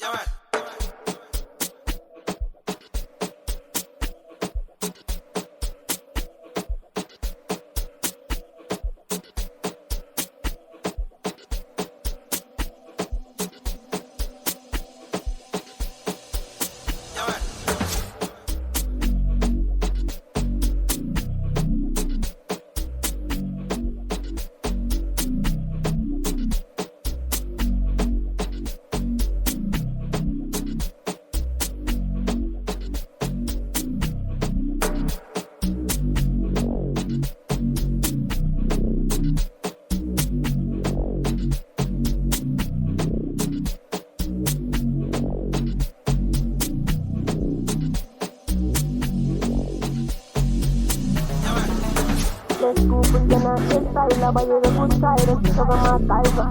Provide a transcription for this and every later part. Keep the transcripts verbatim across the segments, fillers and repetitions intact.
Let's go for the night, style, but you're the good side of my tiger.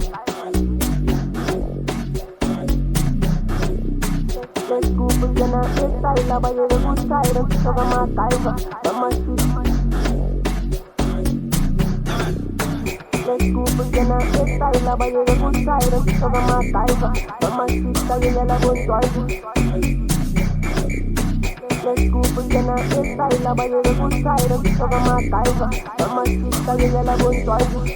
Let's go for the night, style, but you're the good side of my tiger. Mama shit. Let's go for the night, style, but you're the good side of my tiger. Mama shit, style, you're the good side. Let's go for the night, style, but you're the good side of my tiger. Mama sister, you're the good side.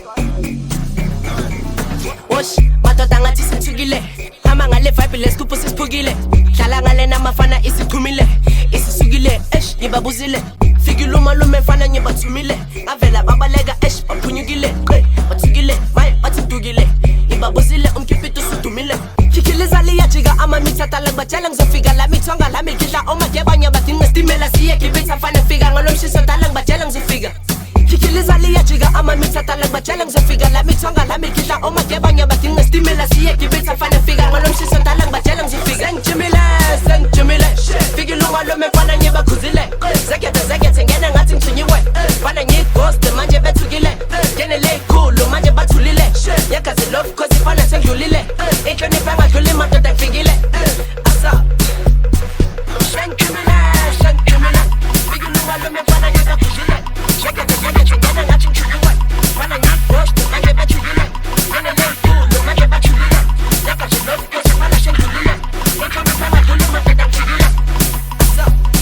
Wash, madoda ngathi sithukile. Hamba ngale vibe lesikupu sisiphukile. Dlala ngale namafana isiphumile. Isisukile, esh, ngibabuzile. Fikile umalume mfana ngibathumile. Ngavela babaleka esh, baphunyukile. Bathukile, my bathidukile. Ngibabuzile umkipito sudumile. Kikiliza liyajika ama mithatala ngibajela ngizofika la mithonga la mikidla omageba badinga stimela siye kibitha fana fika ngolomshiso dala ngibajela ngizofika. Kikiliza liyajika ama mithatala ngibajela ngizofika la mithonga la mikidla omageba badinga stimela siye kibitha fana fika ngolomshiso dala ngibajela ngizofika. Sengijimile sengijimile fikile umalume mfana ngibakhuzile. Zekete zekete ngene ngathi ngithunyiwe fana ngighost manje bethukile. Ngene le cool manje bathulile. Yakazi love cause ifana sengidlulile. Inhlonipho engadluli madoda ngifikile. Asa sengijimile sengijimile fikile umalume mfana ngibakhuzile. Zekete zekete ngene ngathi ngithunyiwe fana ngighost manje bethukile. Ngene le cool manje bathulile. Yakazi love cause ifana sengidlulile. Inhlonipho engadluli madoda ngifikile. Asa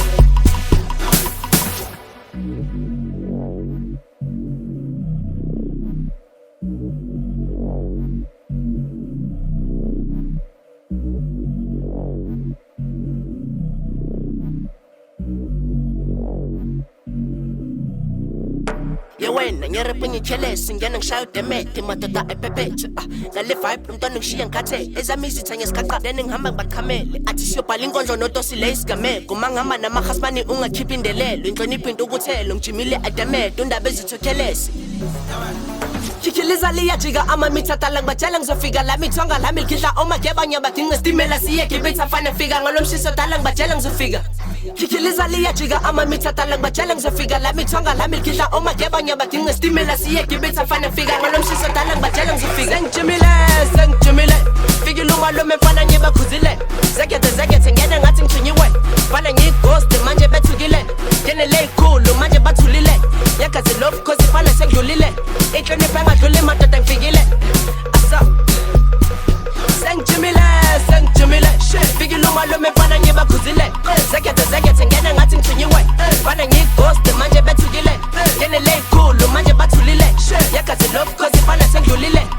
wena ngirepe ngichelesi ngena ngishayo demete madoda epepethe ngale vibe umntwana ngishiya ngikhathe ezami izitha ngesikhaqa then ngihamba ngibaqhamele athi siyobhala inkondlo notosile isigameko uma ngihamba namahasmani ungakhiphi indelelo inhlonipho into ukuthelo ngijimile adamete undaba ezithokhelesi. Kikiliza liyajika ama mithatala ngibajela ngizofika la mithonga la mikidla omageba badinga stimela siye kibitha fana fika ngolomshiso dala ngibajela ngizofika. Kikiliza liyajika ama mithatala ngibajela ngizofika la mithonga la mikidla omageba badinga stimela siye kibitha fana fika ngolomshiso dala ngibajela ngizofika. Sengijimile sengijimile fikile umalume mfana ngibakhuzile. Zekete zekete ngene ngathi ngithunyiwe fana ngighost manje bethukile. Ngene le cool manje bathulile. Yakazi love cause ifana sengidlulile. Inhlonipho engadluli madoda ngifikile. Asa sengijimile sengijimile fikile umalume mfana ngibakhuzile. Zekete zekete ngene ngathi ngithunyiwe fana ngighost manje bethukile. Ngene le cool manje bathulile. Yakazi love cause ifana sengidlulile.